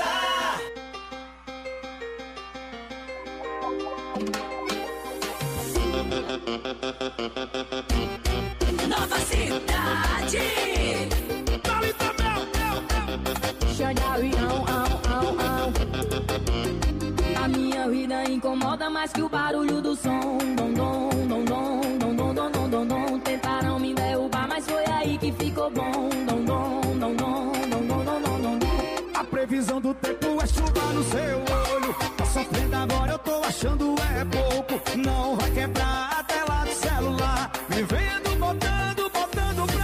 Nova Cidade. A minha vida incomoda mais que o barulho do som. Dom, dom, dom, dom, dom, dom, dom, dom, dom, dom. Tentaram me derrubar, mas foi aí que ficou bom. Dom, dom, dom, dom, dom, dom, dom, dom, dom. A previsão do tempo é chuva no seu olho. Tá sofrendo agora, eu tô achando é pouco. Não vai quebrar a tela do celular. Vivendo, botando, botando pra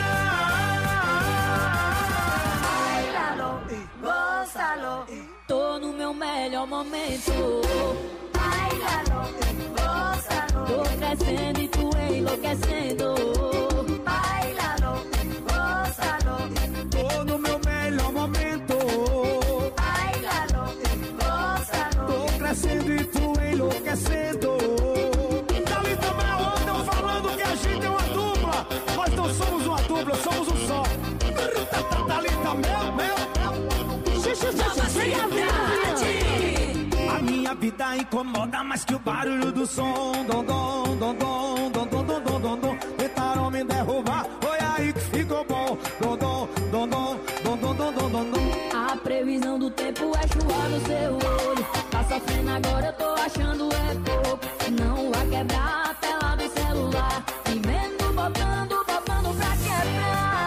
quebrar. Bailalo, gózalo. Tô no meu melhor momento. Bailalo, gózalo. Tô crescendo e tu enlouquecendo. Bailalo, gózalo. Tô no meu melhor momento. Bailalo, gózalo. Tô crescendo e tu enlouquecendo. Dali também andam falando que a gente é uma dupla. Nós não somos uma dupla, somos um só. Dali também, Nova Cidade. a minha vida incomoda mais que o barulho do som. Dom, dom, dom, dom, dom, dom, dom, dom, dom, dom. Tentaram me derrubar, foi aí que ficou bom. Dom, dom, dom, dom, dom, dom, dom, dom, dom, dom. A previsão do tempo é chuva no seu olho. Tá sofrendo agora, eu tô achando é pouco. Não vai quebrar a tela do celular. Vivendo, botando, botando pra quebrar.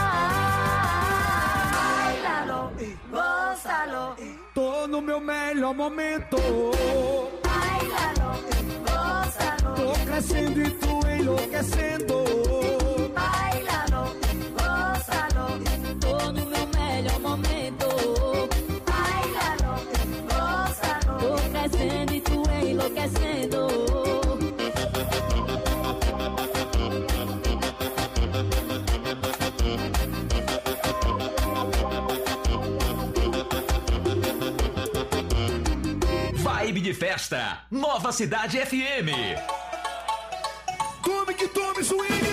Bailalo, gózalo. Tô no meu melhor momento. Bailalo, gózalo. Tô crescendo e tu enlouquecendo. Bailalo, gózalo. Tô no meu melhor momento. Bailalo, gózalo. Tô crescendo e tu enlouquecendo. Vibe de festa, Nova Cidade FM. Tome que tome, swing!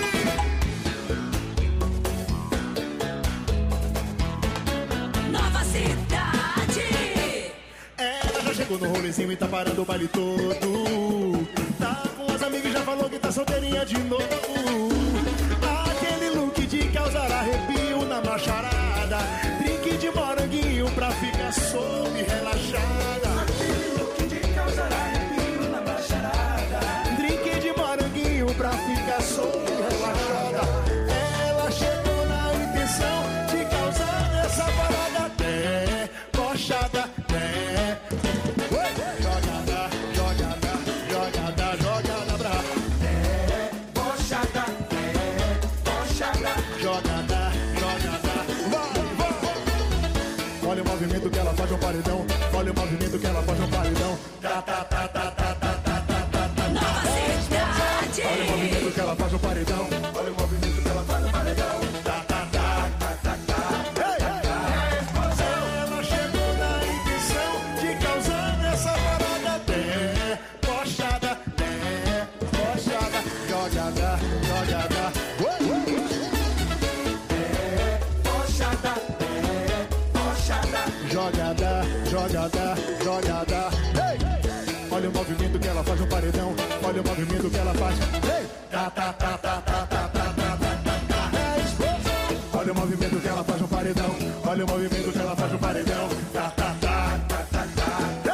Nova Cidade. Ela já chegou no rolezinho e tá parando o baile todo. Tá com as amigas e já falou que tá solteirinha de novo. Aquele look de causar arrepio na macharada. Drink de moranguinho pra ficar solta e relaxada. Aquele look de causar arrepio na macharada. Drink de moranguinho pra ficar solta e relaxada. Ela chegou na intenção de causar essa parada. Debochada, jogada, jogada, jogada, jogada pra debochada, debochada, jogada, jogada, vai, vai. Olha o movimento que ela faz no paredão. Olha o movimento que ela faz no paredão. Tá, tá, tá, tá, tá, tá, tá, tá, tá. Nova Cidade. Olha o movimento que ela faz no paredão. Olha o movimento que ela faz no paredão. Tá, tá, tá, tá, tá, tá. Ela chegou na intenção de causar essa parada. Debochada, debochada, jogada, jogada. Debochada, debochada, jogada, jogada, jogada. Olha o movimento que ela faz no paredão. Olha o movimento que ela faz. Tá, tá, tá, tá, tá, tá, tá, tá, tá, tá. Olha o movimento que ela faz no paredão. Olha o movimento que ela faz no paredão. Tá, tá, tá, tá, tá, tá.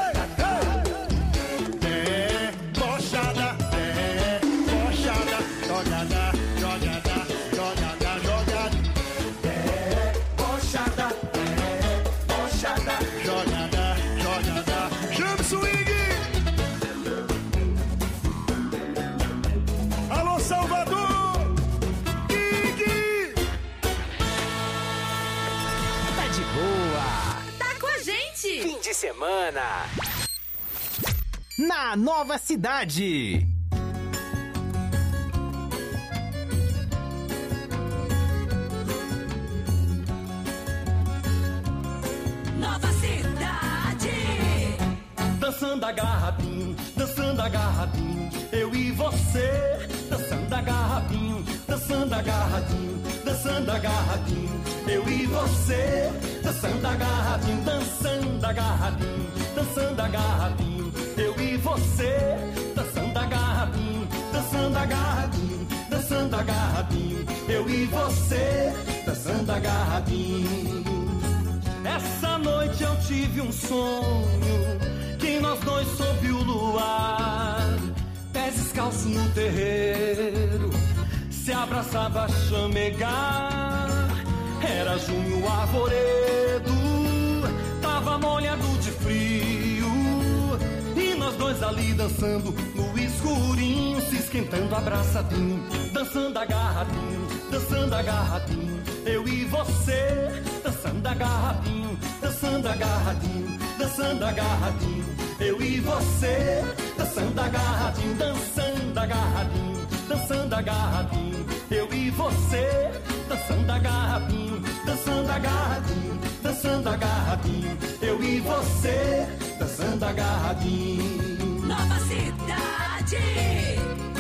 Debochada, debochada, jogada, jogada, jogada, jogada. Debochada, debochada, jogada, jogada. Chama o swing! Alô, Salvador! Ig! Tá de boa. Tá com a gente. Fim de semana. Na Nova Cidade. Nova Cidade. Dançando agarradinho, eu e você. Dançando agarradinho, dançando agarradinho, dançando agarradinho, eu e você. Dançando agarradinho, dançando agarradinho, eu e você, dançando agarradinho, dançando agarradinho, dançando agarradinho, eu e você, dançando agarradinho. Essa noite eu tive um sonho, que nós dois sob o luar, pés descalços no terreiro, se abraçava a chamegar. Era junho arvoredo, tava molhado de frio, e nós dois ali dançando no escurinho, se esquentando abraçadinho, dançando agarradinho, dançando agarradinho, eu e você, dançando agarradinho, dançando agarradinho, dançando agarradinho, eu e você, dançando agarradinho, dançando agarradinho, dançando agarradinho, eu e você, dançando agarradinho, dançando agarradinho, dançando agarradinho, eu e você, dançando agarradinho. Nova Cidade.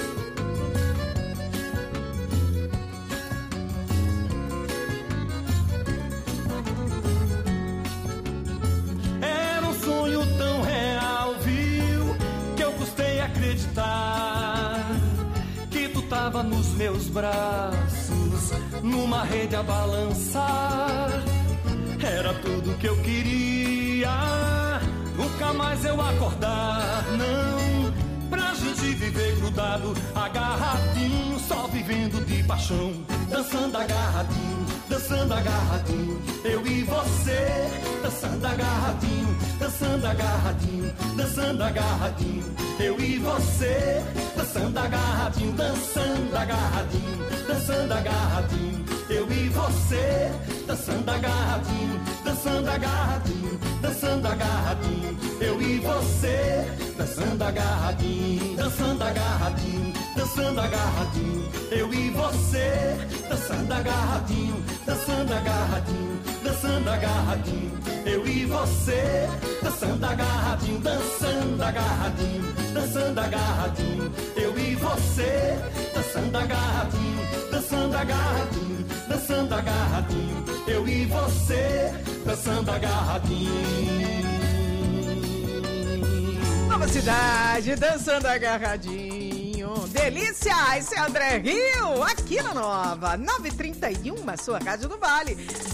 Era um sonho tão real, viu, que eu custei acreditar que tu tava nos meus braços, numa rede a balançar. Era tudo que eu queria, nunca mais eu acordar, não, pra gente viver grudado, agarradinho, só vivendo de paixão, dançando agarradinho, dançando agarradinho, eu e você, dançando agarradinho, dançando agarradinho, dançando agarradinho, eu e você, dançando agarradinho, dançando agarradinho, dançando agarradinho, eu e você, dançando agarradinho, dançando agarradinho, dançando agarradinho, eu e você, dançando agarradinho, dançando agarradinho, dançando agarradinho, eu e você, dançando agarradinho, dançando agarradinho, dançando agarradinho, eu e você, dançando agarradinho, dançando agarradinho, dançando agarradinho, eu e você, dançando agarradinho, dançando agarradinho, dançando agarradinho, eu e você, dançando agarradinho. Nova Cidade, dançando agarradinho. Delícia! Esse é André Rio, aqui na Nova. 9h31, sua Rádio do Vale.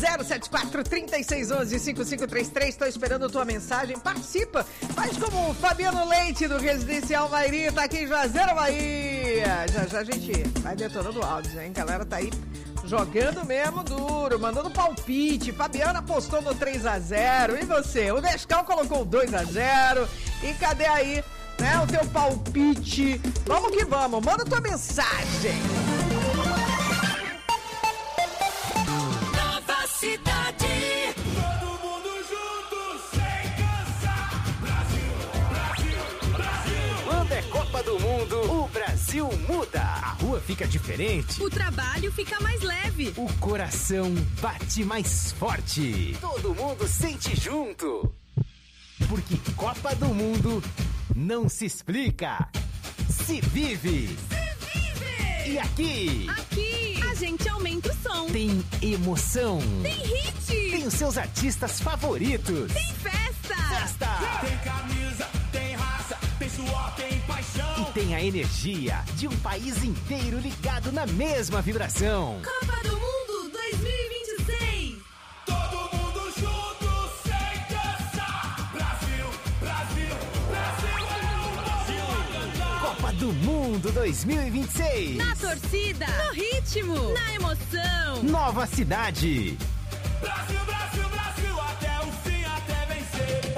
074-3611-5533. Tô esperando a tua mensagem. Participa. Faz como o Fabiano Leite, do Residencial Mairi. Tá aqui em Juazeiro, Bahia. Já já a gente vai detonando o áudio, hein? A galera tá aí jogando mesmo duro, mandando palpite. Fabiana apostou no 3-0. E você? O Nescau colocou 2-0. E cadê aí, né, o teu palpite? Vamos que vamos. Manda tua mensagem. Nova Cidade. Todo mundo junto, sem cansar. Brasil, Brasil, Brasil. Quando é Copa do Mundo, o Brasil muda. A rua fica diferente. O trabalho fica mais leve. O coração bate mais forte. Todo mundo sente junto. Porque Copa do Mundo não se explica, se vive. Se vive! E aqui a gente aumenta o som. tem emoção. Tem hit. Tem os seus artistas favoritos. Tem festa. Tem camisa, tem raça, tem suor, tem paixão. E tem a energia de um país inteiro ligado na mesma vibração. Copa do Mundo 2026. Todo mundo junto, sem cansar. Brasil, Brasil, Brasil, Brasil a cantar. Copa do Mundo 2026. Na torcida. No ritmo. Na emoção. Nova Cidade. Brasil, Brasil, Brasil, até o fim, até vencer.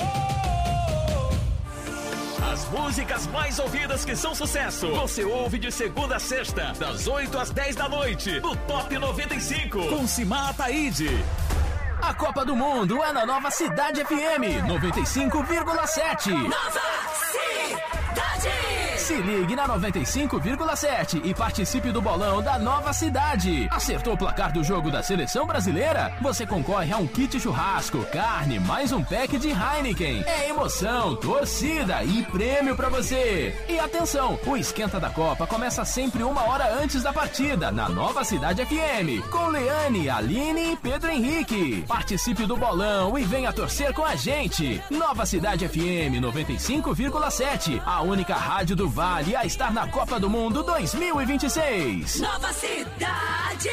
As músicas mais ouvidas que são sucesso, você ouve de segunda a sexta, das 8 às 10 da noite, no Top 95, com Simar Ataíde. A Copa do Mundo é na Nova Cidade FM 95,7. Nova Cidade. Se ligue na 95,7 e participe do bolão da Nova Cidade. Acertou o placar do jogo da Seleção Brasileira? Você concorre a um kit churrasco, carne, mais um pack de Heineken. É emoção, torcida e prêmio pra você. E atenção, o Esquenta da Copa começa sempre 1 hora antes da partida, na Nova Cidade FM, com Leane, Aline e Pedro Henrique. Participe do bolão e venha torcer com a gente. Nova Cidade FM 95,7, a única rádio do Vale a estar na Copa do Mundo 2026. Nova Cidade!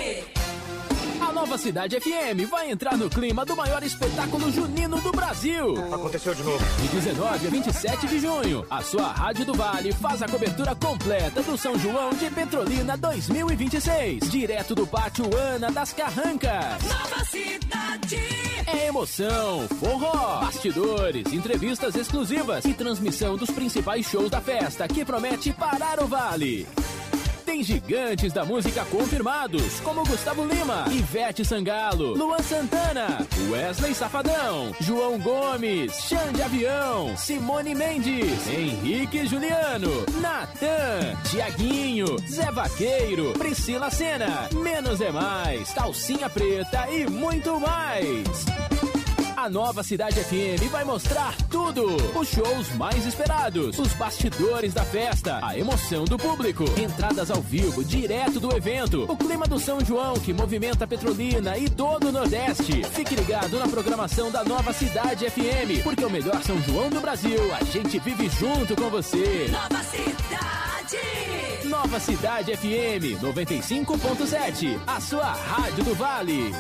A Nova Cidade FM vai entrar no clima do maior espetáculo junino do Brasil. Aconteceu de novo. De 19 a 27 de junho, a sua Rádio do Vale faz a cobertura completa do São João de Petrolina 2026. Direto do Pátio Ana das Carrancas. Nova Cidade! É emoção, forró, bastidores, entrevistas exclusivas e transmissão dos principais shows da festa que promete parar o Vale. Tem gigantes da música confirmados, como Gustavo Lima, Ivete Sangalo, Luan Santana, Wesley Safadão, João Gomes, Xande Avião, Simone Mendes, Henrique Juliano, Natan, Tiaguinho, Zé Vaqueiro, Priscila Sena, Menos é Mais, Calcinha Preta e muito mais. A Nova Cidade FM vai mostrar tudo. Os shows mais esperados, os bastidores da festa, a emoção do público, entradas ao vivo direto do evento, o clima do São João que movimenta Petrolina e todo o Nordeste. Fique ligado na programação da Nova Cidade FM, porque o melhor São João do Brasil, a gente vive junto com você. Nova Cidade! Nova Cidade FM 95,7, a sua rádio do Vale.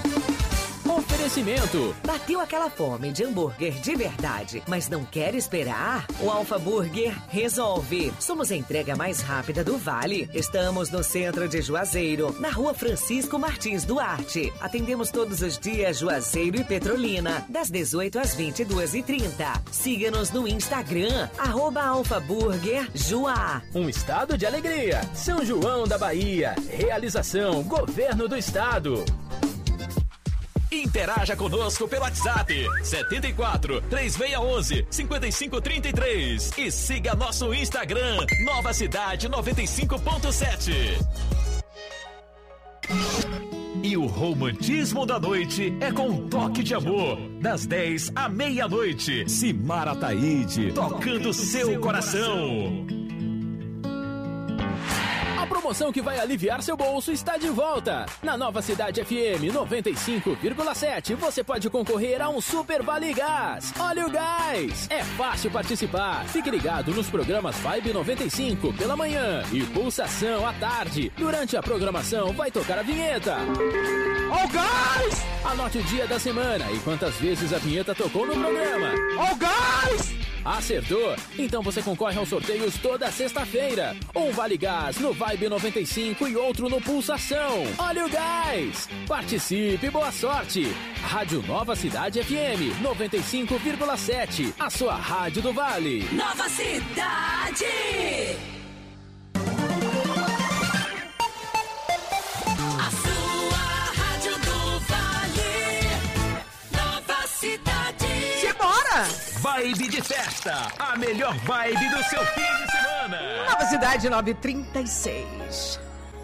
Oferecimento. Bateu aquela fome de hambúrguer de verdade, mas não quer esperar? O Alfa Burger resolve. Somos a entrega mais rápida do Vale. Estamos no centro de Juazeiro, na Rua Francisco Martins Duarte. Atendemos todos os dias Juazeiro e Petrolina, das 18 às 22h30. Siga-nos no Instagram, @alfaburgerjuá. Um estado de alegria. São João da Bahia. Realização Governo do Estado. Interaja conosco pelo WhatsApp 74 3611 5533 e siga nosso Instagram Nova Cidade 95,7. E o romantismo da noite é com um toque de amor, das 10 à meia-noite. Simara Ataíde, tocando seu coração. A promoção que vai aliviar seu bolso está de volta. Na Nova Cidade FM 95,7 você pode concorrer a um Super Vale Gás. Olha o gás! É fácil participar. Fique ligado nos programas Vibe 95 pela manhã e Pulsação à tarde. Durante a programação vai tocar a vinheta. Ó o gás! Anote o dia da semana e quantas vezes a vinheta tocou no programa. Ó o gás! Acertou? Então você concorre aos sorteios toda sexta-feira. Um Vale Gás no Vibe 95 e outro no Pulsação. Olha o gás! Participe, boa sorte! Rádio Nova Cidade FM 95,7. A sua rádio do Vale. Nova Cidade! A sua rádio do Vale. Nova Cidade. Simbora! Vibe de festa, a melhor vibe do seu fim de semana. Nova Cidade 936.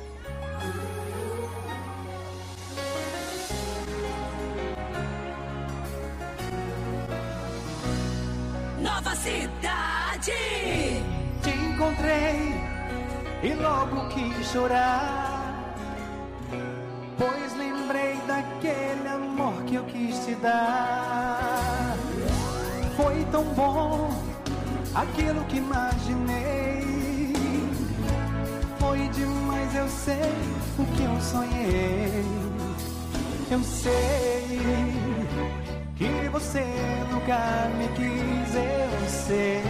Nova Cidade. Te encontrei e logo quis chorar, pois lembrei daquele amor que eu quis te dar. Foi tão bom aquilo que imaginei. Foi demais, eu sei o que eu sonhei. Eu sei que você nunca me quis. Eu sei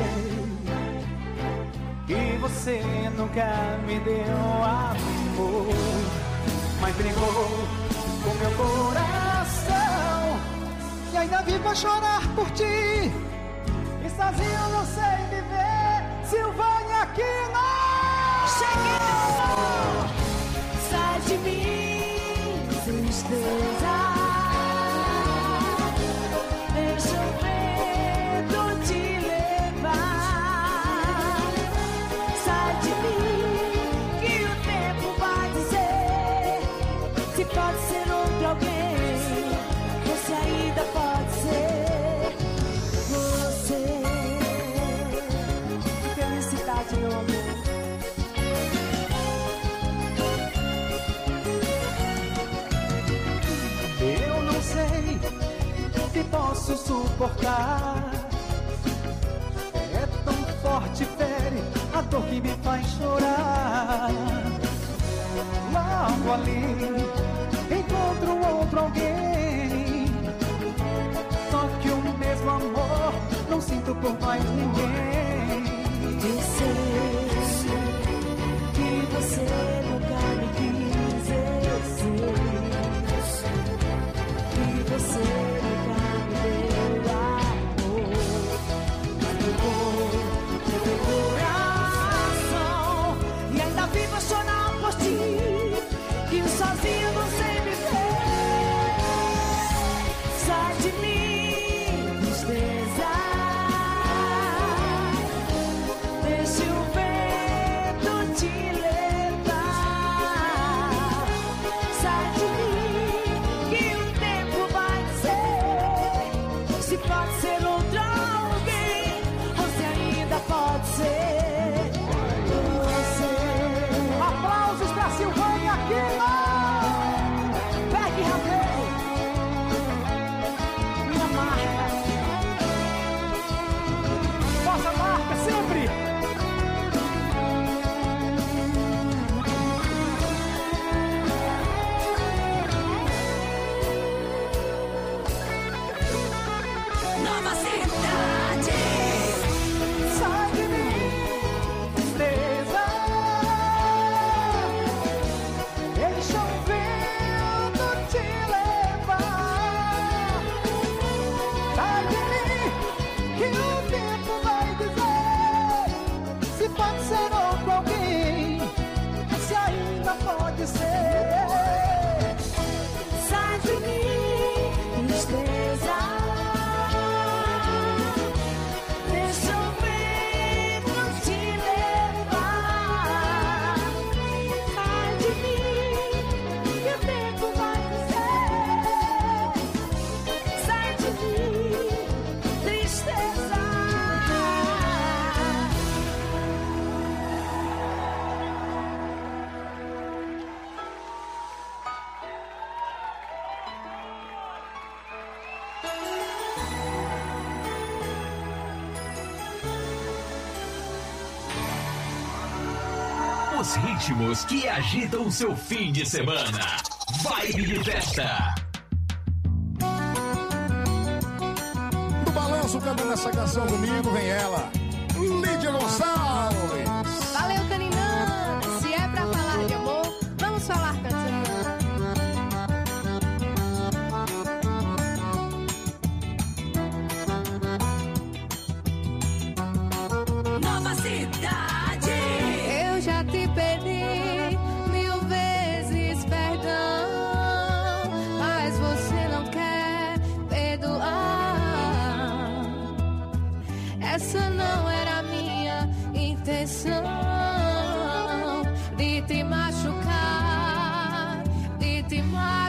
que você nunca me deu amor, mas brigou com meu coração. E ainda vivo a chorar por ti, e sozinho não sei viver. Silvânia aqui não. Cheguei! Sai de mim, tristeza. Deixa o vento te levar. suportar. É tão forte, fere a dor que me faz chorar. Logo ali encontro outro alguém, só que o mesmo amor não sinto por mais ninguém. Eu sei que você nunca me quis, eu sei que você nunca me deu amor, mas pegou meu coração e ainda vivo a chorar por ti, que sozinho não sei me ver. Sai de mim, tristeza, deixa o vento te levar. Sai de mim, que o tempo vai dizer se pode ser outro alguém, você ainda pode ser você. Aplausos pra Silvânia Aquino. Pegue Rabelo, minha marca, nossa marca sempre. Nova cidade. Sai de mim, tristeza, deixa o vento te levar. Sai de mim, que o tempo vai dizer se pode ser outro alguém, se ainda pode ser. Sai de mim, tristeza, deixa o vento te levar. Sai de mim, que o tempo vai dizer. Sai de mim, tristeza. Os ritmos que agitam o seu fim de semana. Vibe de festa. No balanço, cantando essa canção comigo, vem ela, Lídia Gonçalves. Valeu, Caninã. Se é pra falar de amor, vamos falar cantando. Nova cidade. Eu já te pedi 1000 vezes perdão, mas você não quer perdoar. Essa não era a minha intenção de te machucar, de te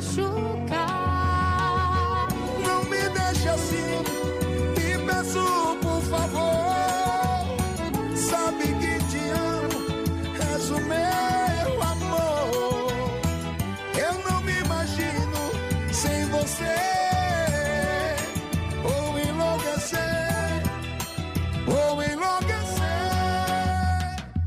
machucar. Não me deixe assim, te peço por favor. Sabe que te amo, és o meu amor. Eu não me imagino sem você. Ou enlouquecer, ou enlouquecer.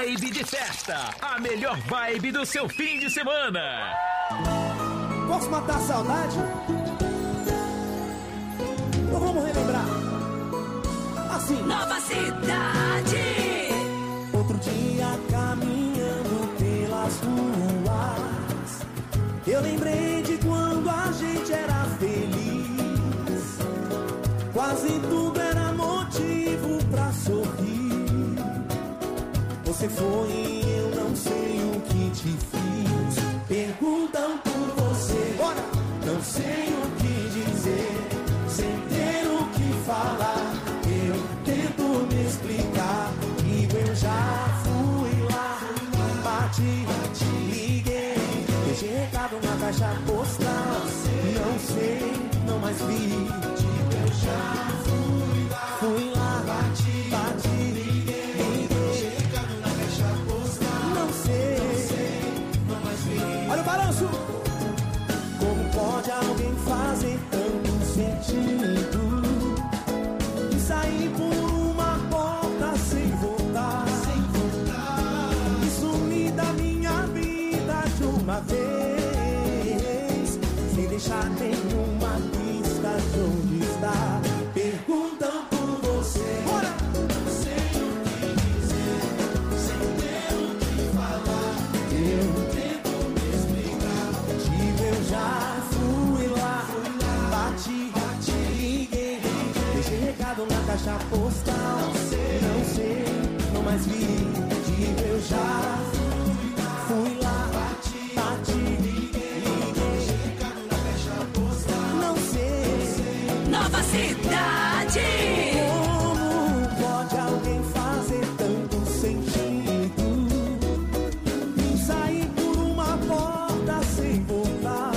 Vibe de festa, a melhor vibe do seu fim de semana. Posso matar a saudade? Então vamos relembrar. Assim. Nova Cidade. Outro dia caminhando pelas ruas, eu lembrei de quando a gente era feliz. Quase tudo era motivo pra sorrir. Você foi e eu não sei o que te fiz. Perguntam por você, bora! Não sei o que dizer, sem ter o que falar. Eu tento me explicar e eu já fui lá. Bati, liguei, deixei recado na caixa postal. Não sei, não mais vi. Eu já fui lá, bati, liguei, deixei recado na caixa postal. Não sei, não mais vi. Olha o balanço! Como pode alguém fazer tanto sentido e sair por uma porta sem voltar, e sumir da minha vida de uma vez, sem deixar nenhuma pista de onde está? Perguntam por você, bora! Não sei o que dizer, sem ter o que falar. Eu tento me explicar, tipo eu já fui lá, bati, liguei, deixei recado na caixa postal. Não sei, não mais vi. Tipo eu já fui lá, bati, liguei, deixei recado na caixa postal. Não sei. Nova Cidade. Como pode alguém fazer tanto sentido e sair por uma porta sem voltar,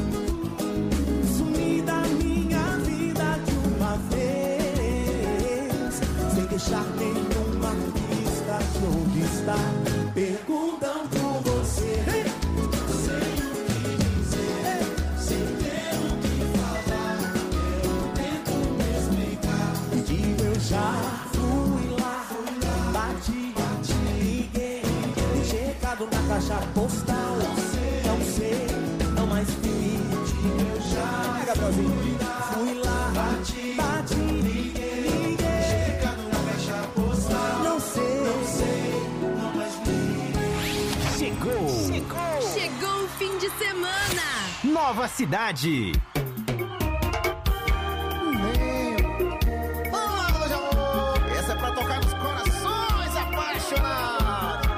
sumir da minha vida de uma vez, sem deixar nenhuma pista de onde está? Perguntam por você, sem o que dizer, sem ter o que falar. Eu tento me explicar e digo eu já fui lá, bati, liguei, deixei recado na caixa postal. Não sei, não mais vi. Eu já fui lá, bati, liguei, deixei recado na caixa postal. Não sei, não mais vi. Chegou o fim de semana. Nova Cidade. Fala de amor, essa é pra tocar nos corações apaixonados.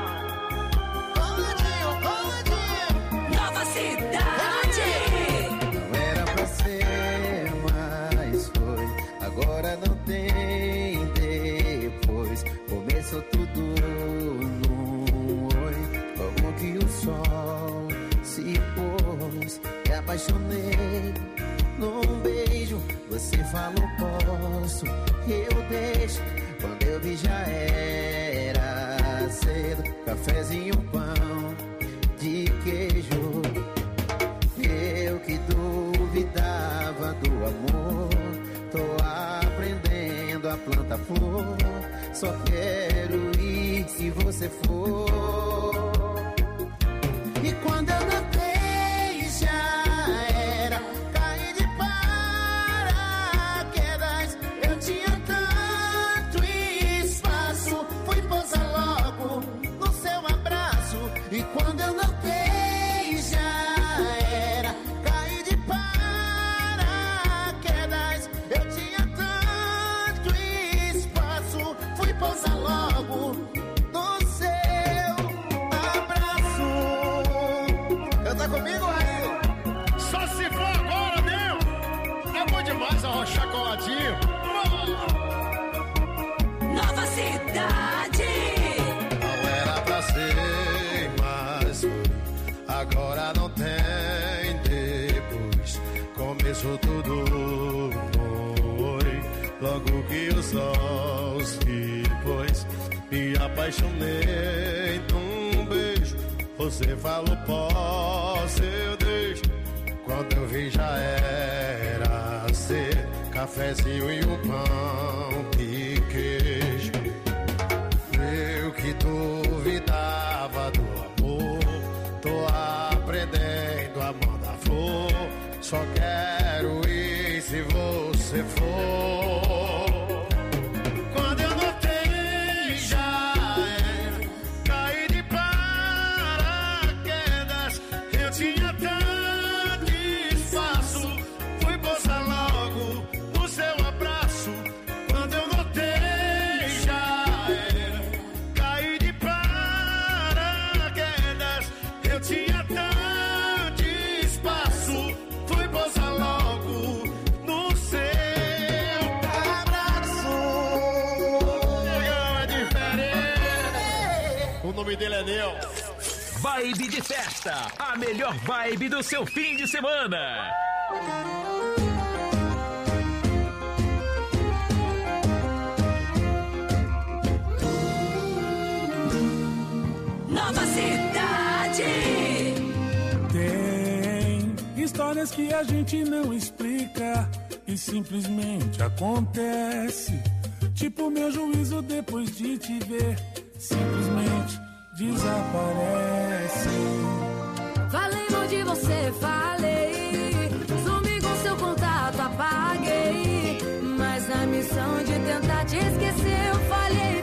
Rolandinho. Nova Cidade. Não era pra ser, mas foi. Agora não tem depois. Começou tudo num oi. Como que o sol se pôs. Me apaixonei num beijo. Você falou posso, eu deixo. Quando eu vi já era cedo. Cafezinho, pão de queijo. Eu que duvidava do amor, tô aprendendo a plantar flor. Só quero ir se você for. E quando eu notei já era. Caí de paraquedas. Eu tinha tanto espaço. Fui pousar logo no seu abraço. E quando eu notei já era. Caí de paraquedas. Eu tinha tanto espaço. Fui pousar logo no seu abraço. Tá comigo aí? Só se for agora, meu. É bom demais arrochar coladinho. Nova Cidade. Não era pra ser, mas foi. Agora não tem depois. Começou tudo foi. Logo que o sol se pôs. Me apaixonei num beijo. Você falou posso, eu deixo. Quando eu vi já era cedo. Cafezinho e um pão de queijo. Eu que duvidava nome dele é Nel. Vibe de festa, a melhor vibe do seu fim de semana. Nova Cidade. Tem histórias que a gente não explica e simplesmente acontece. Tipo meu juízo depois de te ver, simplesmente desaparece. Falei mal de você, falei. Sumi com seu contato, apaguei. Mas na missão de tentar te esquecer, eu falhei.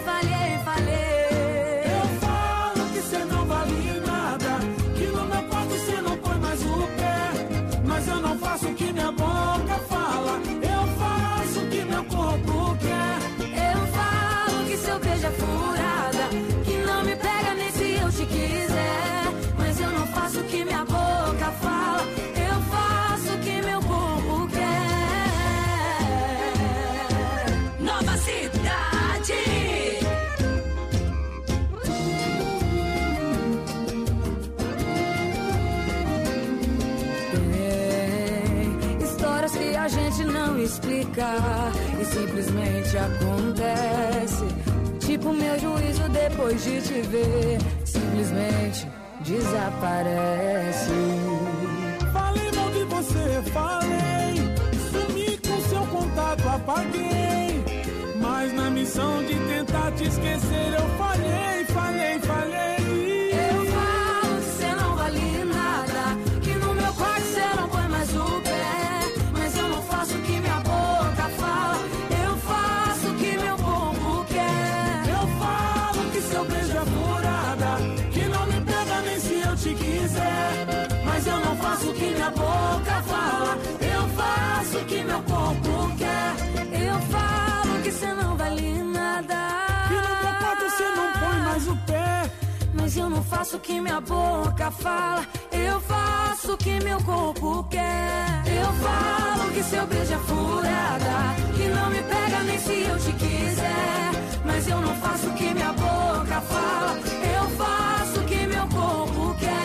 Eu falo que cê não vale nada, que no meu quarto cê não põe mais o pé. Mas eu não faço o que minha boca fala, eu faço o que meu corpo quer. Eu falo que seu beijo é furada, que não me pega nem se eu te quiser. Mas eu não faço o que minha boca fala, eu faço o que meu corpo quer. Nova Cidade. Tem histórias que a gente não explica e simplesmente acontece. Tipo meu juízo depois de te ver, simplesmente desaparece. Falei mal de você, falei. Sumi com seu contato, apaguei. Mas na missão de tentar te esquecer, eu falhei. Eu falo que cê não vale nada, que no meu quarto cê não põe mais o pé. Mas eu não faço o que minha boca fala, eu faço o que meu corpo quer. Eu falo que seu beijo é furada, que não me pega nem se eu te quiser. Mas eu não faço o que minha boca fala, eu faço o que meu corpo quer. Eu falo que cê não vale nada, que no meu quarto cê não põe mais o pé. mas eu não faço o que minha boca fala, eu faço o que meu corpo quer. Eu falo que seu beijo é furada, que não me pega nem se eu te quiser. Mas eu não faço o que minha boca fala, eu faço o que meu corpo quer.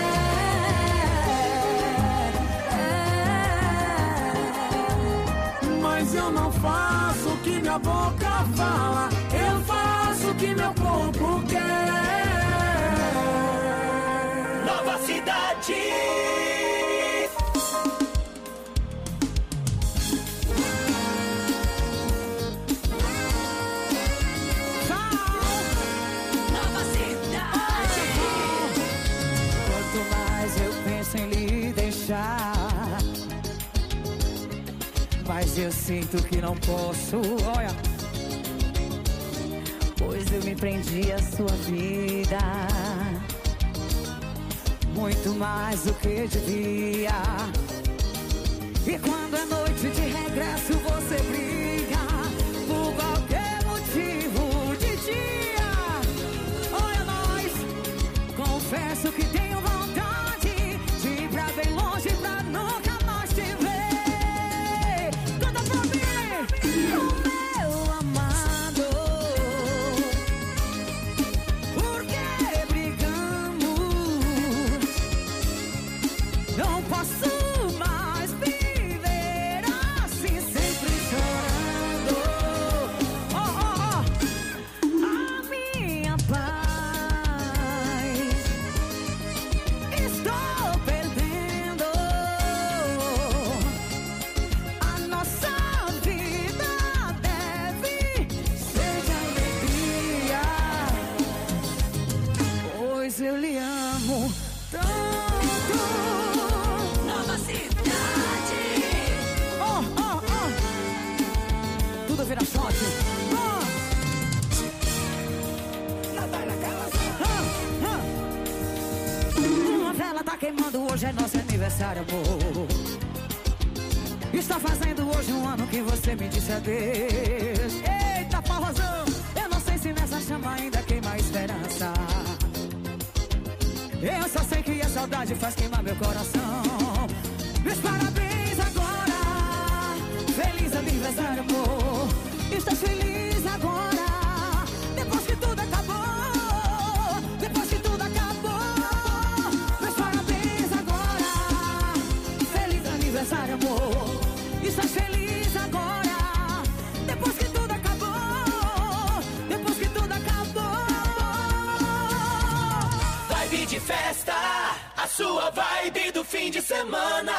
Mas eu não faço o que minha boca fala, eu faço o que meu corpo quer. Nova Cidade. Nova Cidade. Quanto mais eu penso em lhe deixar, mas eu sinto que não posso, olha. Pois eu me prendi à sua vida, muito mais do que devia. E quando é noite de regresso você briga por qualquer motivo de dia. Olha nós, confesso que tenho vontade de ir pra bem longe pra nunca mais te ver. Canta pra mim, meu amado, por que brigamos? Não posso mais viver assim, sempre chorando. Oh, oh, oh. A minha paz estou perdendo. A nossa vida deve ser de alegria, pois eu lhe amo tanto. Nova Cidade. Oh, oh, oh. Tudo vira shot. Oh. Uma vela tá queimando, hoje é nosso aniversário, amor. Está fazendo hoje um ano que você me disse adeus. Eita, forrozão, eu não sei se nessa chama ainda queima a esperança. Eu só sei que a saudade faz queimar meu coração. Meus parabéns agora, feliz aniversário, amor. Estás feliz agora, depois que tudo acabou, depois que tudo Vibe de festa, a sua vibe do fim de semana.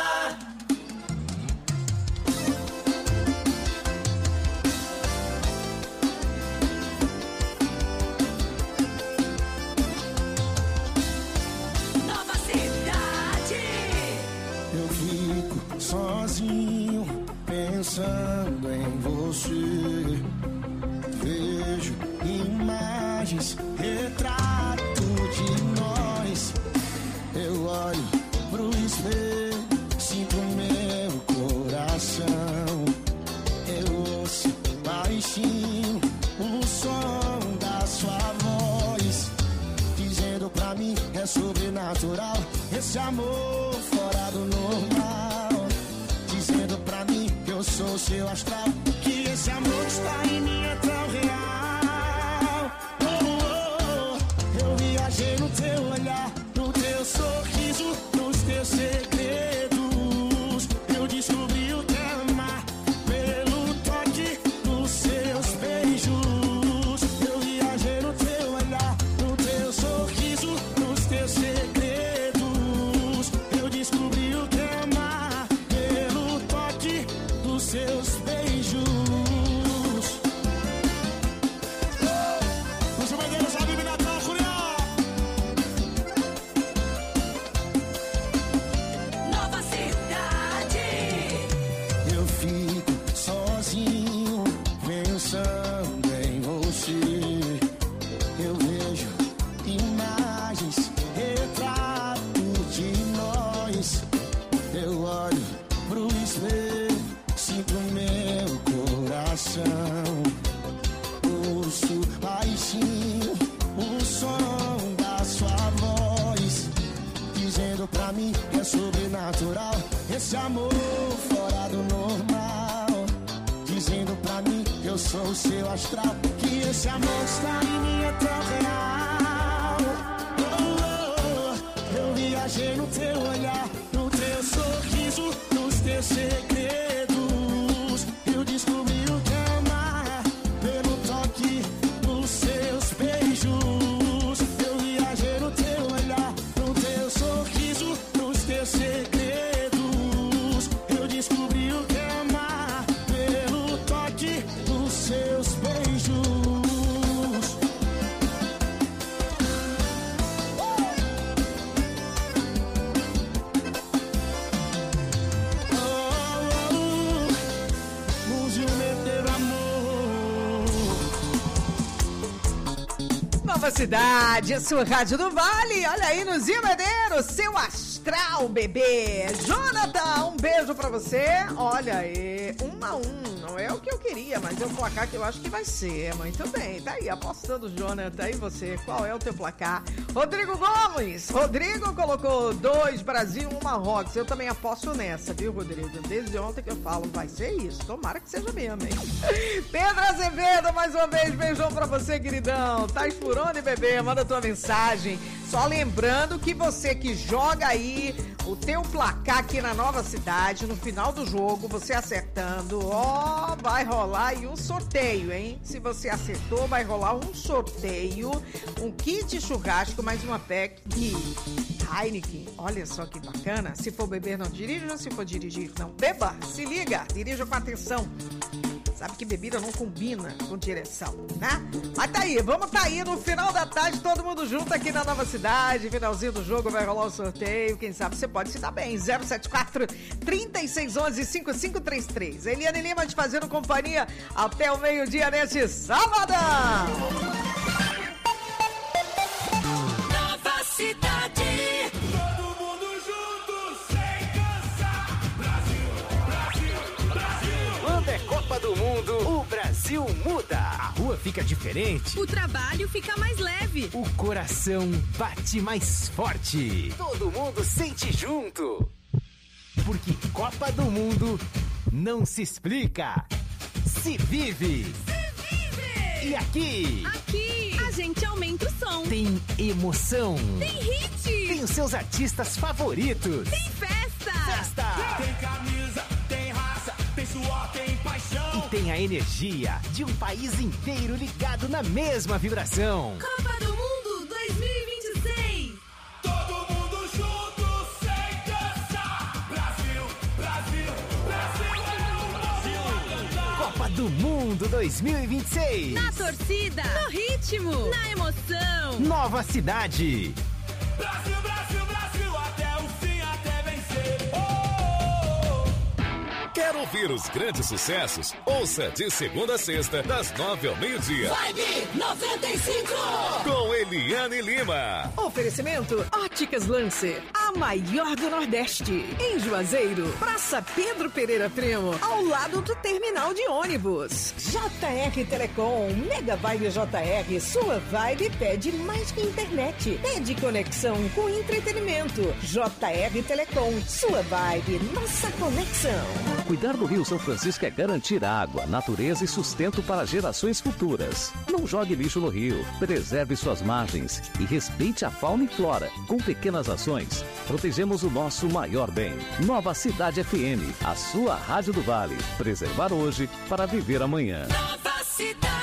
Nova cidade. Eu fico sozinho pensando em você. Vejo imagens, retrato de nós. Eu olho pro espelho, sinto meu coração. Eu ouço baixinho o som da sua voz, dizendo pra mim é sobrenatural esse amor fora do normal. Dizendo pra mim que eu sou seu astral, que esse amor que está em mim é tão real. Eu viajei no teu olhar, no teu sorriso, nos teus segredos. Eu descobri o que é amar pelo toque dos seus beijos. Eu viajei no teu olhar, no teu sorriso, nos teus segredos. Eu descobri o que é amar pelo toque dos seus beijos. Você vai ver, sabe, Natal, Nova cidade. eu fico sozinho pensando em você. Eu vejo imagens, retrato de nós. Eu olho pro espelho, sinto meu coração. Ouço baixinho o som da sua voz, dizendo pra mim que é sobrenatural esse amor fora do normal. Dizendo pra mim que eu sou o seu astral, que esse amor está em mim é tão real. Eu viajei no teu olhar, no teu sorriso, nos teus segredos. Eu descobri o que é amar pelo toque dos seus beijos. Eu viajei no teu olhar, no teu sorriso, nos teus segredos. Eu descobri o que é amar pelo toque dos seus beijos. Museu meter amor. Nova cidade, a sua rádio do Vale. Olha aí, Nuzinho Medeiros, seu astral, bebê. Jonathan, um beijo pra você. Olha aí, 1-1. Não é o que eu queria, mas é o placar que eu acho que vai ser. Muito bem, tá aí, apostando, Jonathan. E você, qual é o teu placar? Rodrigo Gomes. Rodrigo colocou 2 Brasil, 1 Marrocos. Eu também aposto nessa, viu, Rodrigo? Desde ontem que eu falo, vai ser isso. Tomara que seja mesmo, hein? Pedro Azevedo, mais uma vez, beijão pra você, queridão. Tá por onde, bebê? Manda tua mensagem. Só lembrando que você que joga aí o teu placar aqui na Nova Cidade, no final do jogo, você acertando, ó, vai rolar aí um sorteio, hein? Se você acertou, vai rolar um sorteio, um kit churrasco, mais uma pack de Heineken. Olha só que bacana. Se for beber, não dirija. Se for dirigir, não beba. Se liga, dirija com atenção. Sabe que bebida não combina com direção, né? Mas tá aí, vamos tá aí no final da tarde, todo mundo junto aqui na Nova Cidade. Finalzinho do jogo vai rolar o sorteio. Quem sabe você pode se dar bem. 074-3611-5533. Eliane Lima te fazendo companhia até o meio-dia neste sabadão. Nova cidade. Todo mundo junto, sem cansar. Brasil, Brasil, Brasil. Quando é Copa do Mundo, o Brasil muda. A rua fica diferente. O trabalho fica mais leve. O coração bate mais forte. Todo mundo sente junto. Porque Copa do Mundo não se explica, se vive. E aqui A gente aumenta o som. tem emoção. Tem hit. Tem os seus artistas favoritos. Tem festa. Tem camisa, tem raça, tem suor, tem paixão. E tem a energia de um país inteiro ligado na mesma vibração. Copa do Mundo 2026. do Mundo 2026. Na torcida, no ritmo, na emoção. Nova Cidade. Brasil, Brasil, Brasil, até o fim, até vencer. Quer ouvir os grandes sucessos? Ouça de segunda a sexta, das 9 ao meio-dia. Vibe 95! Com Eliane Lima. Oferecimento Óticas Lancer, a maior do Nordeste. Em Juazeiro, Praça Pedro Pereira Primo, ao lado do terminal de ônibus. JR Telecom, Mega Vibe JR, sua vibe pede mais que internet. Pede conexão com entretenimento. JR Telecom, sua vibe, nossa conexão. Cuidar do Rio São Francisco é garantir água, natureza e sustento para gerações futuras. Não jogue lixo no rio, preserve suas margens e respeite a fauna e flora. Com pequenas ações, protegemos o nosso maior bem. Nova Cidade FM, a sua Rádio do Vale. Preservar hoje para viver amanhã. Nova Cidade!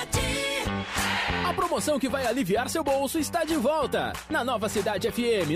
A promoção que vai aliviar seu bolso está de volta. Na Nova Cidade FM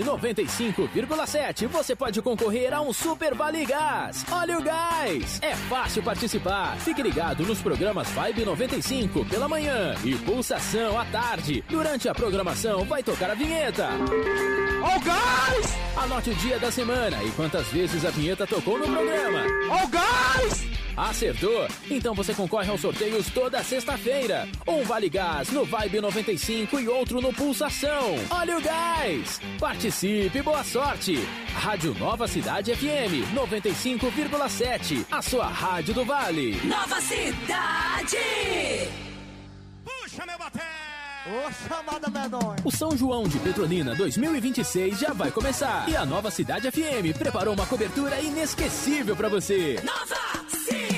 95,7 você pode concorrer a um Super Vale Gás. Olha o gás! É fácil participar. Fique ligado nos programas Vibe 95 pela manhã e Pulsação à tarde. Durante a programação vai tocar a vinheta. Ó o gás! Anote o dia da semana e quantas vezes a vinheta tocou no programa. Ó o gás! Acertou? Então você concorre aos sorteios toda sexta-feira. Um Vale Gás no Vibe 95 e outro no Pulsação. Olha o gás! Participe, boa sorte! Rádio Nova Cidade FM 95,7. A sua rádio do Vale. Nova Cidade! Puxa, meu baté! Ô, chamada medonha! O São João de Petrolina 2026 já vai começar. E a Nova Cidade FM preparou uma cobertura inesquecível pra você. Nova Cidade!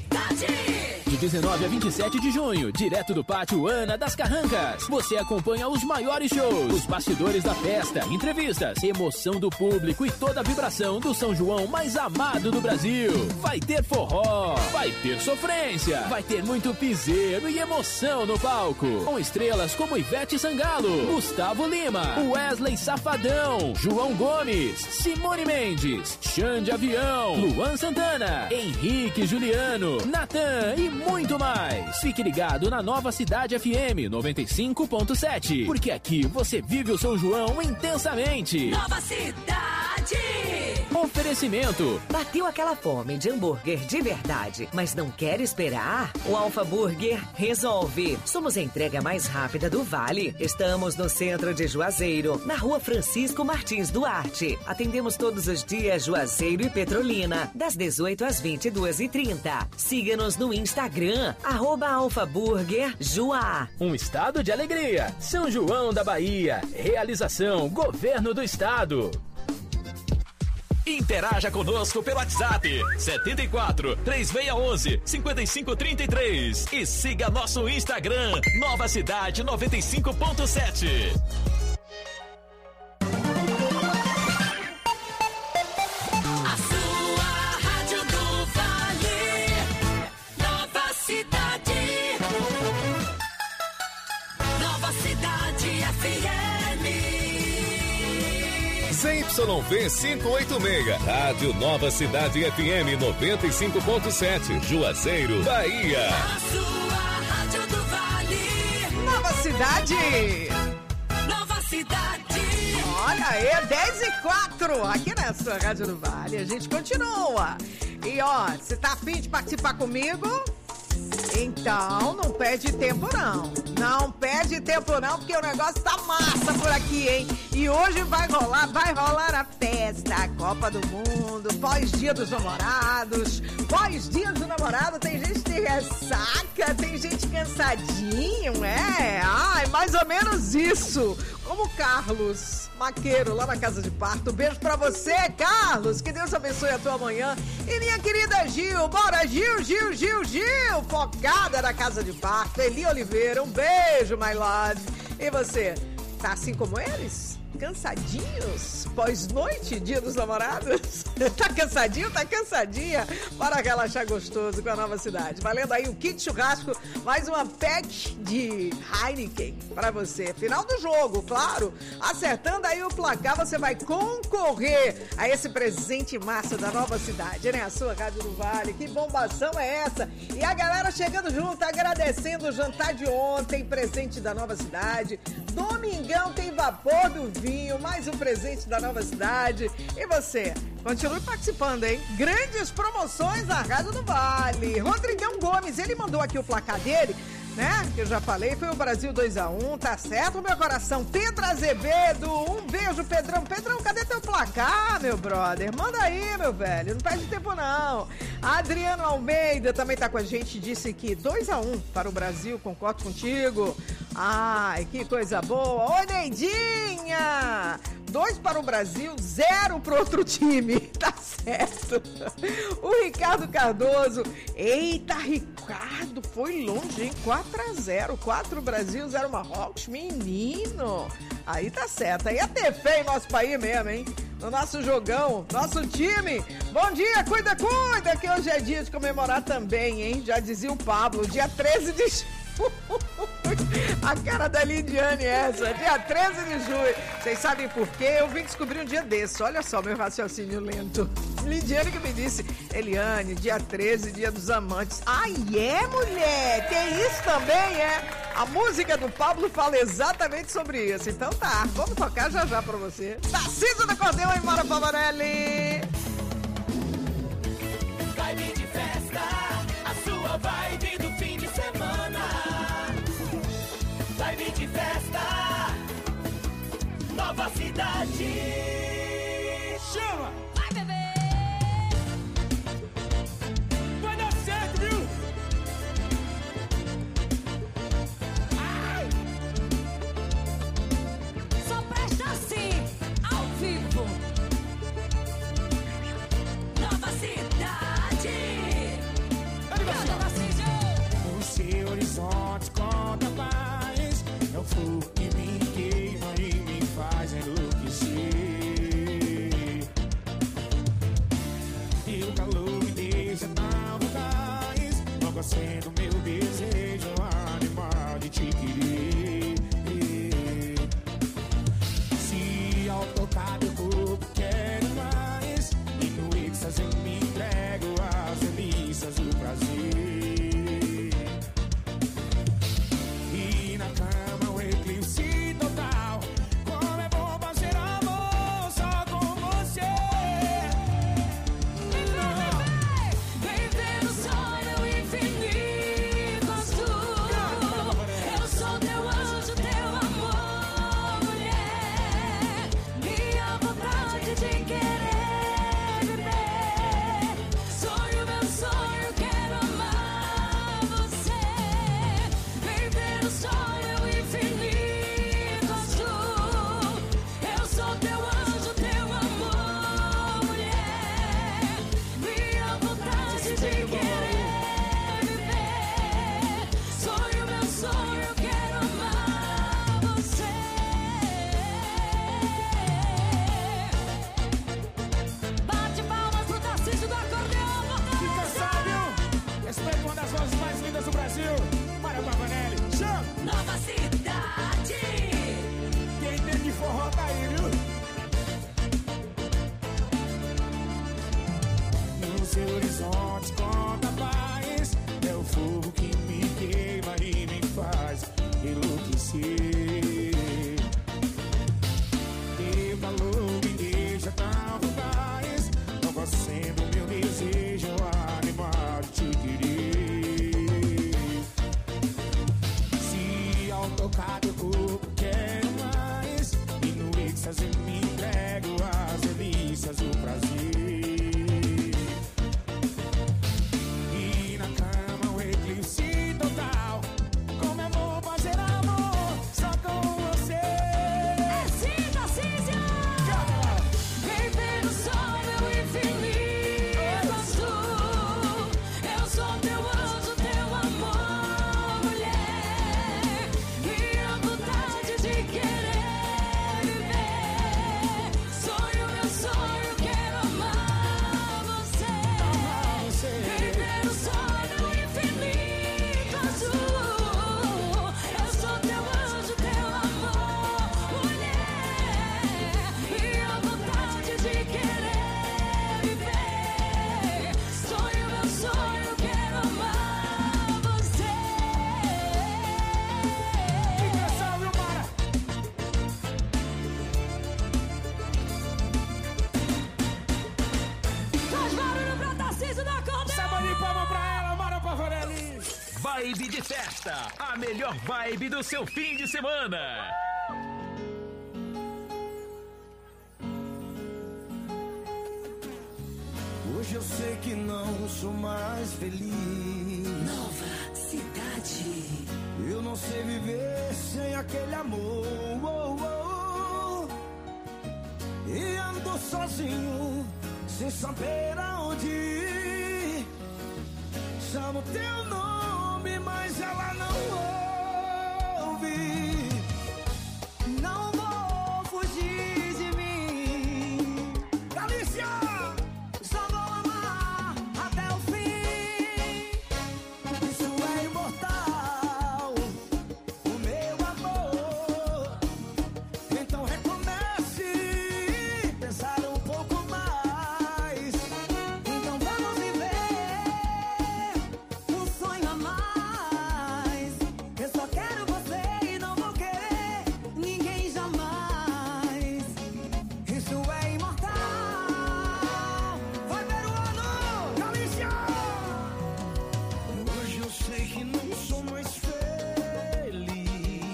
De 19 a 27 de junho, direto do Pátio Ana das Carrancas, você acompanha os maiores shows, os bastidores da festa, entrevistas, emoção do público e toda a vibração do São João mais amado do Brasil. Vai ter forró, vai ter sofrência, vai ter muito piseiro e emoção no palco. Com estrelas como Ivete Sangalo, Gustavo Lima, Wesley Safadão, João Gomes, Simone Mendes, Xande Avião, Luan Santana, Henrique Juliano, Natan e muito mais. Fique ligado na Nova Cidade FM 95.7, porque aqui você vive o São João intensamente. Nova Cidade! Oferecimento. Bateu aquela fome de hambúrguer de verdade, mas não quer esperar? O Alfa Burger resolve. Somos a entrega mais rápida do Vale. Estamos no centro de Juazeiro, na Rua Francisco Martins Duarte. Atendemos todos os dias Juazeiro e Petrolina, das 18 às 22h30. Siga-nos no Instagram, @alfaburgerjuá. Um estado de alegria. São João da Bahia. Realização Governo do Estado. Interaja conosco pelo WhatsApp 74 3611 5533 e siga nosso Instagram Nova Cidade 95.7. A sua rádio do Vale, Nova Cidade, Nova Cidade FM. ZYV 586, Rádio Nova Cidade FM 95.7, Juazeiro, Bahia. A sua rádio do Vale. Nova Cidade! Nova Cidade! Olha aí, 10h04, aqui na sua Rádio do Vale. A gente continua. E ó, você tá afim de participar comigo? Então, não perde tempo não. Não perde tempo não, porque o negócio tá massa por aqui, hein? E hoje vai rolar a festa, a Copa do Mundo, pós-dia dos namorados. Pós-dia do namorado, tem gente que tem ressaca, tem gente cansadinho, é mais ou menos isso. Como o Carlos Maqueiro, lá na Casa de Parto. Beijo pra você, Carlos. Que Deus abençoe a tua manhã. E minha querida Gil, bora Gil, focada na Casa de Parto. Eli Oliveira, um beijo, my love. E você, tá assim como eles? Cansadinhos? Pós-noite, dia dos namorados? Tá cansadinho? Tá cansadinha? Para relaxar gostoso com a Nova Cidade. Valendo aí o kit churrasco, mais uma pack de Heineken pra você. Final do jogo, claro. Acertando aí o placar, você vai concorrer a esse presente massa da Nova Cidade, né? A sua Rádio do Vale. Que bombação é essa? E a galera chegando junto, agradecendo o jantar de ontem, presente da Nova Cidade. Domingão tem vapor do vinho, mais um presente da Nova Cidade. E você? Continue participando, hein? Grandes promoções na Rádio do Vale. Rodrigão Gomes, ele mandou aqui o placar dele, né? Que eu já falei, foi o Brasil 2-1, tá certo, meu coração? Pedro Azevedo, um beijo, Pedrão. Pedrão, cadê teu placar, meu brother? Manda aí, meu velho, não perde tempo não. Adriano Almeida também tá com a gente, disse que 2-1 para o Brasil, concordo contigo. Ai, que coisa boa. Ô, Neidinha! 2 para o Brasil, 0 para outro time. Tá certo. O Ricardo Cardoso. Eita, Ricardo, foi longe, hein? 4-0. 4 Brasil, 0 Marrocos. Menino. Aí tá certo. Aí é ter fé em nosso país mesmo, hein? No nosso jogão, nosso time. Bom dia, cuida, que hoje é dia de comemorar também, hein? Já dizia o Pablo, dia 13 de julho. A cara da Lidiane essa, dia 13 de julho. Vocês sabem por quê? Eu vim descobrir um dia desse. Olha só meu raciocínio lento. Lidiane que me disse, Eliane, dia 13, dia dos amantes. Ai, é, mulher? Tem isso também, é? A música do Pablo fala exatamente sobre isso. Então tá, vamos tocar já pra você. Tarcísio do Cordel e Mara Pavanelli. Vibe de festa, a sua vibe do fim de semana. Vibe de festa, Nova Cidade. Chama! Vai, bebê! Vai dar certo, viu? Ai! Só presta assim, ao vivo. Nova Cidade. O seu horizonte conta paz. É o fogo que me queima e me faz enlouquecer. E o calor me deixa tão voraz, logo acendo meu desejo animal de te querer. Se ao tocar meu corpo quero mais, e no êxtase eu me entrego às delícias do prazer. E na cama o eclipse total, como é bom fazer amor só com você. Viver o sonho infinito azul. Eu sou teu anjo, teu amor, mulher. Minha vontade Vibe de festa, a melhor vibe do seu fim de semana. Hoje eu sei que não sou mais feliz. Nova cidade. Eu não sei viver sem aquele amor. E ando sozinho, sem saber aonde ir. Chamo teu nome, mas ela não ouve. Não vou fugir de mim. Galícia! Só vou amar até o fim. Isso é imortal, o meu amor. Então recomece, pensar um pouco mais. Então vamos viver um sonho a mais. Eu só quero você e não vou querer ninguém jamais. Isso é imortal. Vai peruano, Galícia! Hoje eu sei que não sou mais feliz.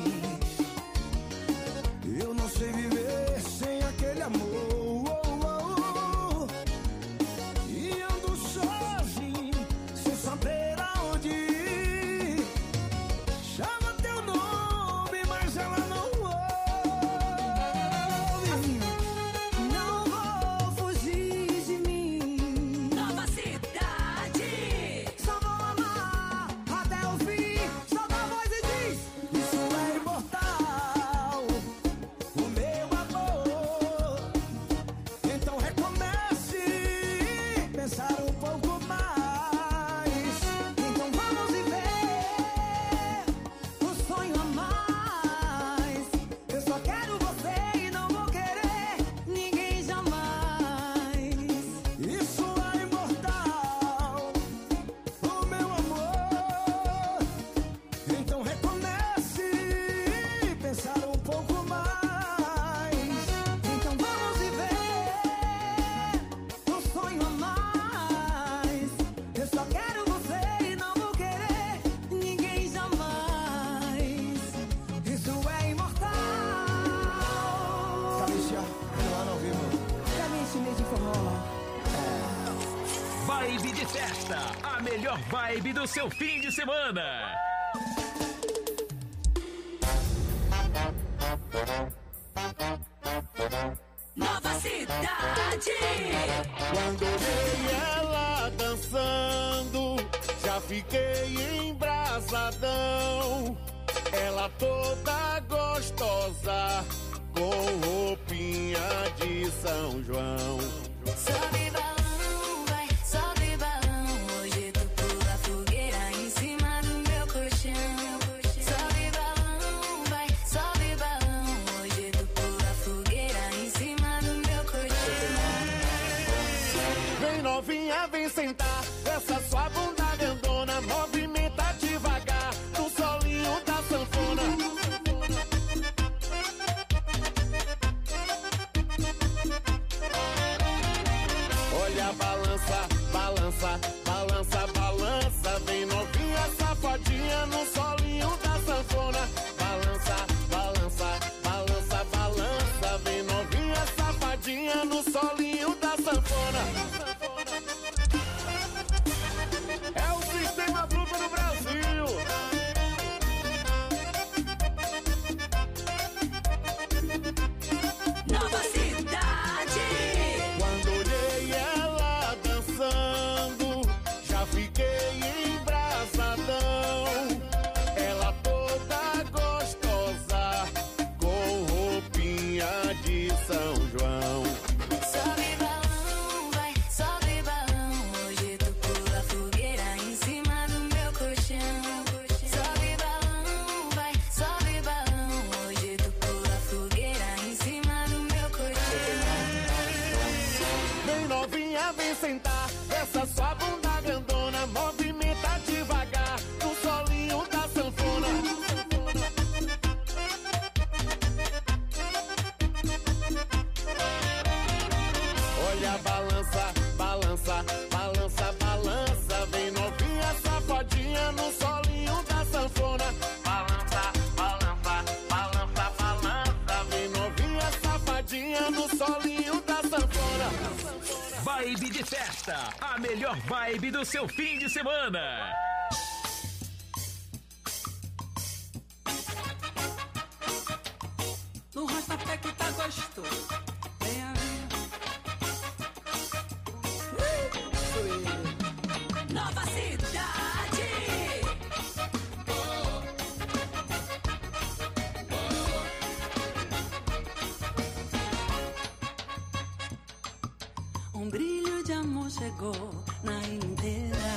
Eu não sei viver sem aquele amor. E ando sozinho, sem saber aonde ir. Chama teu nome, mas ela não ouve. Não vou fugir de mim. Nova cidade. Só vou amar até o fim. Solta a voz e diz: isso é imortal, o meu amor. Então recomece, pensar um pouco mais. Então vamos viver um sonho a mais. Eu só quero você e não vou querer ninguém jamais. Isso é imortal, o meu amor. Então recomece, pensar um pouco mais. Então vamos viver um sonho a mais. Eu só quero você e não vou querer ninguém jamais. Isso é imortal. Galícia, no ao vivo. Galícia, mês de forró. Vibe de festa, a melhor vibe do seu fim de semana. Nova cidade. Quando vi ela dançando, já fiquei embrasadão. Ela toda gostosa, com roupinha de São João. Sobe balão, vai, sobe balão. Hoje tu pula fogueira em cima do meu colchão. Sobe balão, vai, sobe balão. Hoje tu pula fogueira em cima do meu colchão. Vem novinha, vem sentar. Essa sua bunda grandona, movimenta devagar. No solinho da sanfona. Olha, balança, balança, balança, balança. Vem novinha, safadinha no solinho da sanfona. Balança, balança, balança, balança. Vem novinha, safadinha no solinho da sanfona. É o sistema Blupa do Brasil. Nova cidade. Quando olhei ela dançando, já fiquei embrasadão. Ela toda gostosa, com roupinha de São João. Sobe balão, vai, sobe balão. Hoje tu pula fogueira em cima do meu colchão. Sobe balão, vai, sobe balão. Hoje tu pula fogueira em cima do meu colchão. Vem novinha, vem sentar. Essa sua bunda grandona, movimenta devagar. No solinho da sanfona. Olha, balança, balança, balança, balança. Vem novinha, safadinha no solinho o solinho da sanfona. Vibe de festa, a melhor vibe do seu fim de semana. No rastapé que tá gostoso. Vem a Nova Cidade. Um brilho de amor chegou na ilha inteira.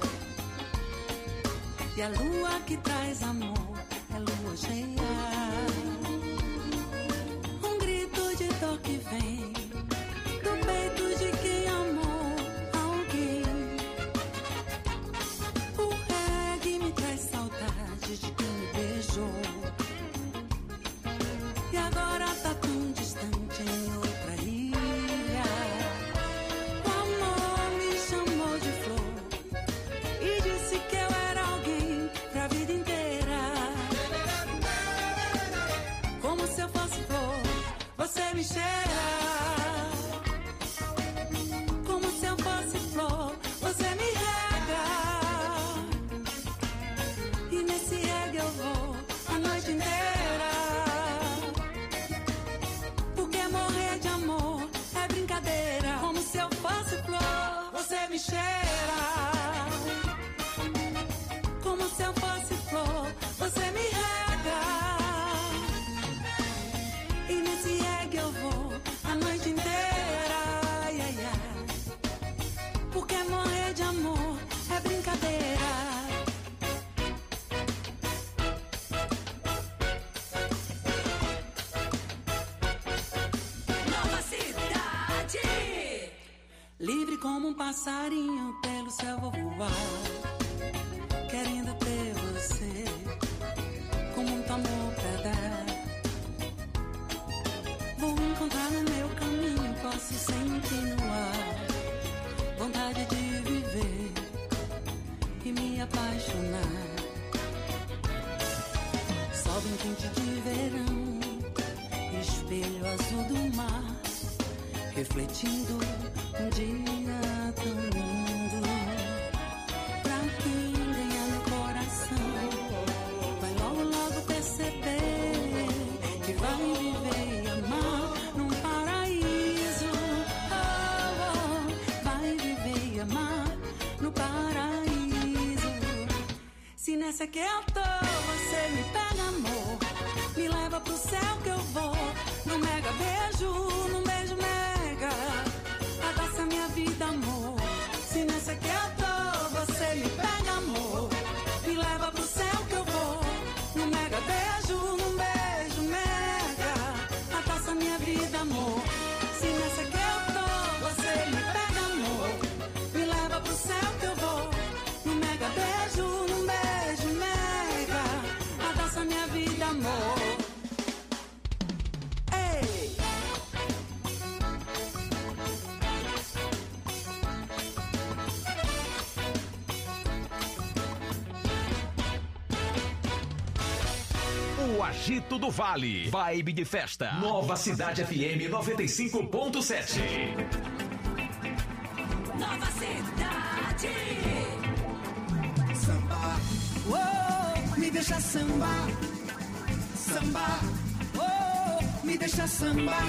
E a lua que traz amor é lua cheia. Um grito de dor que vem do peito de quem amou alguém. O reggae me traz saudade de quem me beijou. E agora tá tão distante em outra ilha. O amor me chamou de flor e disse que eu era alguém pra vida inteira. Como se eu fosse flor, você me cheira. Como se eu fosse flor, você me rega. E nesse rega eu vou a noite inteira. Porque morrer de amor é brincadeira. Como se eu fosse flor, você me cheira. Como se eu fosse flor, você me rega. E nesse reggae eu vou a noite inteira. Ai, ai, ai. Porque morrer de amor é brincadeira. Nova Cidade. Livre como um passarinho pelo céu vou voar. Querendo ter você com muito amor pra dar. Vou encontrar no meu caminho, posso sentir no ar vontade de viver e me apaixonar. Sobe um quente de verão, espelho azul do mar, refletindo um dia tão lindo. Pra quem ganhar no coração, vai logo, logo perceber que vai viver e amar num paraíso. Oh, oh, vai viver e amar no paraíso. Se nessa que eu tô, você me pega, amor, me leva pro céu que eu vou. No mega beijo, no beijo mega, abraça minha vida, amor. Se nessa que eu tô, você me pega, amor, me leva pro céu que eu vou. No mega beijo, no beijo mega, abraça minha vida, amor. Se nessa que eu tô, você me pega, amor, me leva pro céu que eu vou. No mega beijo, no beijo mega, abraça minha vida, amor. Ei! O Agito do Vale. Vibe de festa. Nova Cidade FM 95.7. Nova Cidade. Samba, oh, me deixa sambar. Samba, oh, me deixa sambar.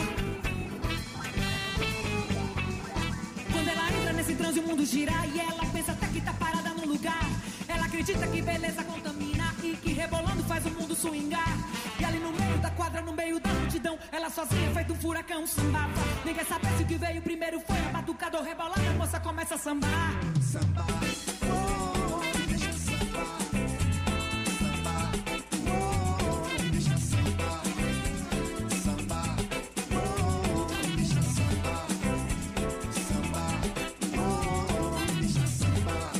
Quando ela entra nesse transe o mundo gira e ela pensa até que tá parada no lugar. Ela acredita que beleza contamina e que rebolando faz o mundo swingar. E ali no meio da quadra, no meio da multidão, ela sozinha feito um furacão sambava. Ninguém sabe se o que veio primeiro foi a batucada ou rebolando, a moça começa a sambar. Samba, oh, me deixa sambar. Samba, oh, me deixa sambar. Samba, oh, me deixa sambar. Samba, oh, me deixa sambar.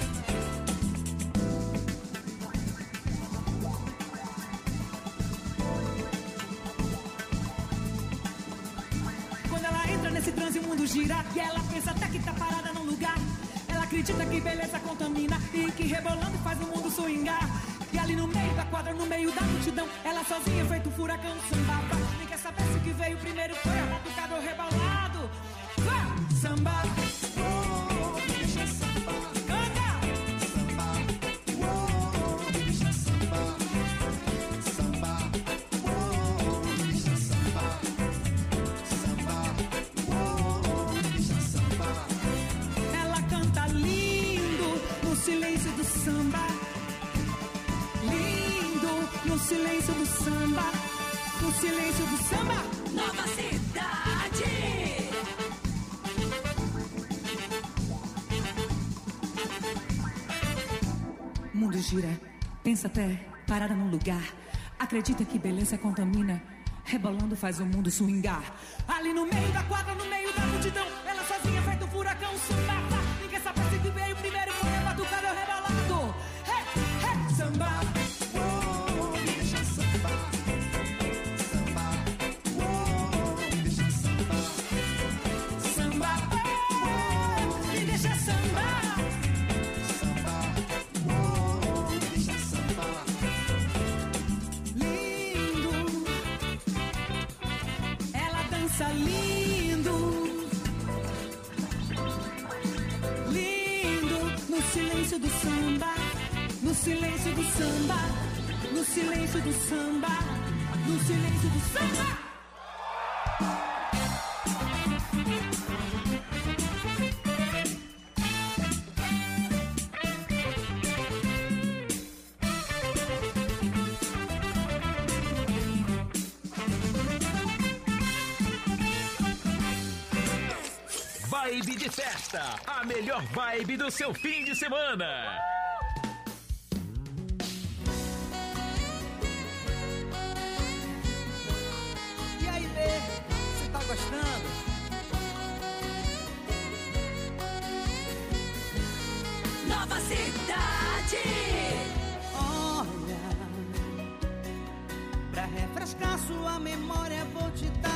Quando ela entra nesse transe o mundo gira e ela pensa até que tá parada num lugar. Ela acredita que beleza contamina e que rebolando faz o mundo swingar. E ali no meio da quadra, no meio da multidão, ela sozinha feito um furacão sambava. Nem quer saber saber se que veio primeiro foi a batucada ou rebolado. Vá! Samba! Oh, deixa samba! Canta! Samba! Oh, deixa samba! Samba! Oh, deixa samba! Samba! Oh, deixa samba! Ela canta lindo no silêncio do samba. Lindo no silêncio do samba. No silêncio do samba. Nova Cidade. O mundo gira, pensa até, parada num lugar. Acredita que beleza contamina, rebolando faz o mundo swingar. Ali no meio da quadra, no meio da multidão, ela sozinha feita um furacão, samba. Ninguém sabe se que veio primeiro, foi a batucada ou rebolado. Hey, hey, samba. Oh, deixa samba. Samba. Oh, deixa samba. Samba. Oh, me deixa samba. Lindo, lindo, no silêncio do samba, no silêncio do samba, no silêncio do samba, no silêncio do samba. Vibe de festa, a melhor vibe do seu fim de semana. E aí, Lê, você tá gostando? Nova Cidade. Olha, pra refrescar sua memória vou te dar